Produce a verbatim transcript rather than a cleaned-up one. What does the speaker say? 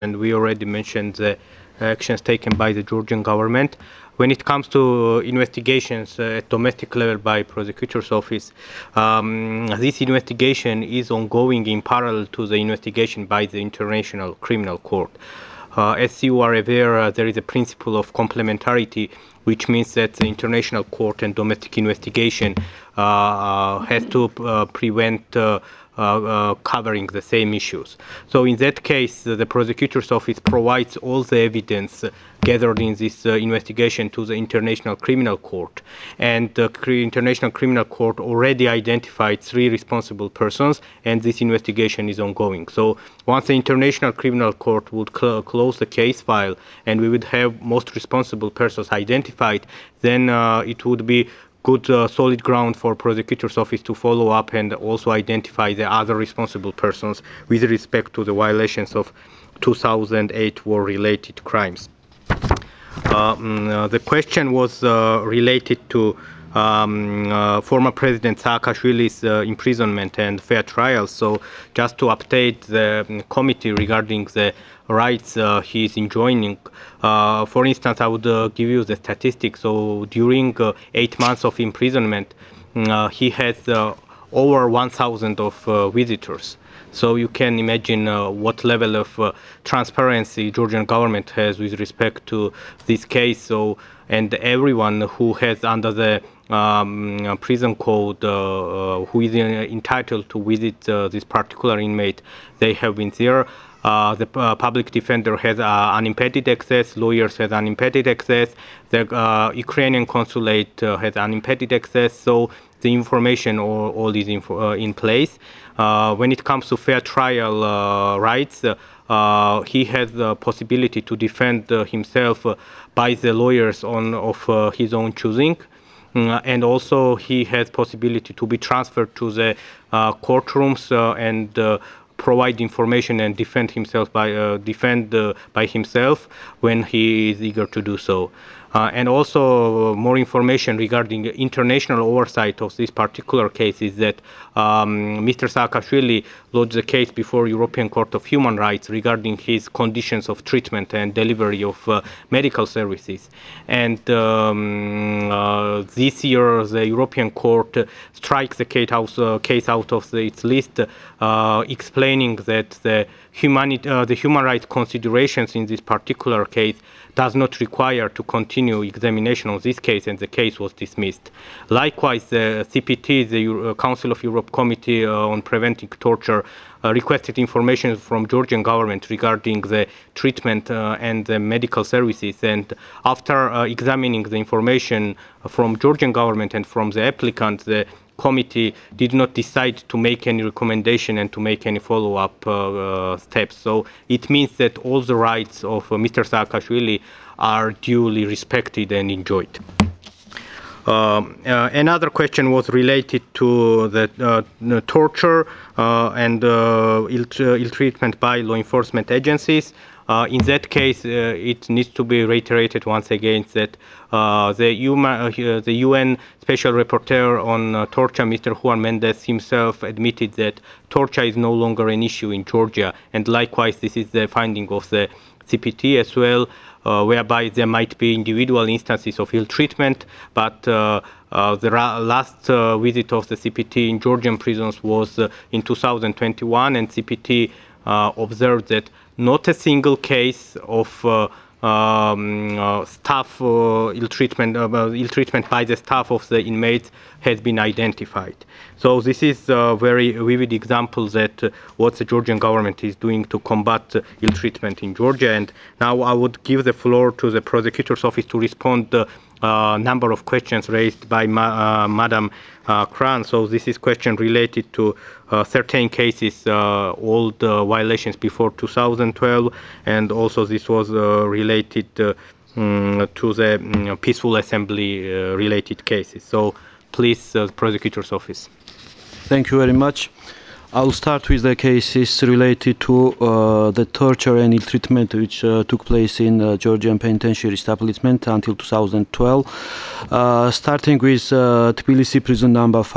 and we already mentioned the actions taken by the Georgian government. When it comes to investigations uh, at domestic level by prosecutor's office, um, this investigation is ongoing in parallel to the investigation by the International Criminal Court. Uh, as you are aware, uh, there is a principle of complementarity, which means that the international court and domestic investigation uh, has to uh, prevent uh, uh, uh, covering the same issues. So in that case, uh, the prosecutor's office provides all the evidence uh, gathered in this uh, investigation to the International Criminal Court. And the International Criminal Court already identified three responsible persons, and this investigation is ongoing. So once the International Criminal Court would cl close the case file and we would have most responsible persons identified, then uh, it would be good uh, solid ground for prosecutor's office to follow up and also identify the other responsible persons with respect to the violations of two thousand eight war-related crimes. Uh, uh, the question was uh, related to um, uh, former President Saakashvili's uh, imprisonment and fair trial. So just to update the um, committee regarding the rights uh, he is enjoying, uh, for instance, I would uh, give you the statistics. So during uh, eight months of imprisonment, uh, he has uh, over one thousand of uh, visitors. So you can imagine uh, what level of uh, transparency Georgian government has with respect to this case. So, and everyone who has under the um, prison code, uh, uh, who is entitled to visit uh, this particular inmate, they have been there. Uh, the uh, public defender has uh, unimpeded access, lawyers have unimpeded access, the uh, Ukrainian consulate uh, has unimpeded access, so the information all, all is in, uh, in place. Uh, when it comes to fair trial uh, rights, uh, uh, he has the possibility to defend uh, himself uh, by the lawyers on of uh, his own choosing. Mm, and also he has possibility to be transferred to the uh, courtrooms uh, and uh, provide information and defend himself by uh, defend uh, by himself when he is eager to do so. Uh, and also uh, more information regarding international oversight of this particular case is that um, Mister Saakashvili lodged the case before European Court of Human Rights regarding his conditions of treatment and delivery of uh, medical services. And um, uh, this year the European Court uh, strikes the case out, uh, case out of the, its list, uh, explaining that the, humanity, uh, the human rights considerations in this particular case does not require to continue examination of this case, and the case was dismissed. Likewise, the C P T, the Euro Council of Europe Committee uh, on Preventing Torture, uh, requested information from Georgian government regarding the treatment uh, and the medical services, and after uh, examining the information from Georgian government and from the applicant, the committee did not decide to make any recommendation and to make any follow-up uh, uh, steps. So it means that all the rights of uh, Mister Saakashvili are duly respected and enjoyed. Um, uh, another question was related to the, uh, the torture uh, and uh, ill, ill treatment by law enforcement agencies. Uh, in that case, uh, it needs to be reiterated once again that uh, the, human, uh, the U N Special Rapporteur on uh, torture, Mister Juan Mendez himself admitted that torture is no longer an issue in Georgia, and likewise this is the finding of the C P T as well, uh, whereby there might be individual instances of ill treatment, but uh, uh, the last uh, visit of the C P T in Georgian prisons was uh, in two thousand twenty-one, and C P T uh, observed that not a single case of uh, um, uh, staff uh, ill treatment, uh, ill treatment by the staff of the inmates has been identified. So this is a very vivid example that uh, what the Georgian government is doing to combat uh, ill treatment in Georgia. And now I would give the floor to the prosecutor's office to respond to a uh, number of questions raised by ma uh, Madam uh, Kran. So this is question related to uh, certain cases, uh, old uh, violations before two thousand twelve, and also this was uh, related uh, um, to the um, peaceful assembly uh, related cases. So please, uh, prosecutor's office. Thank you very much. I'll start with the cases related to uh, the torture and ill treatment which uh, took place in uh, Georgian penitentiary establishment until two thousand twelve. Uh, starting with uh, Tbilisi prison number five.